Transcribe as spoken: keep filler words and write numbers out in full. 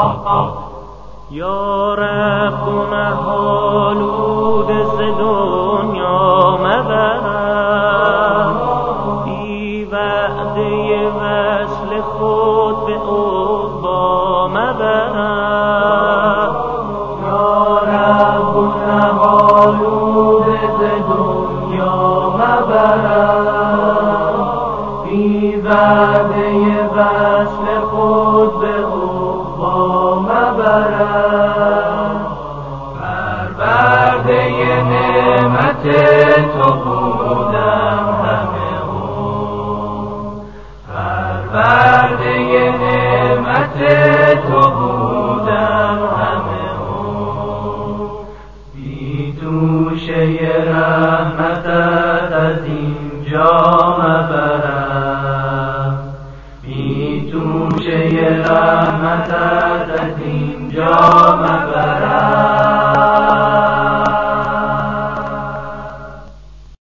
یا رب گنه آلود ز دنیا مبرم، بی وعده وصل خود به عقبی مبرم. یا رب گنه آلود ز دنیا مبرم، بی وعده وصل خود به عقبی مبرم. پرورده نعمت تو بودم همه عمر، پرورده نعمت تو بودم همه عمر. بی توشه رحمتت از اینجا مبرم، بی توشه رحمتت از اینجا مبرم.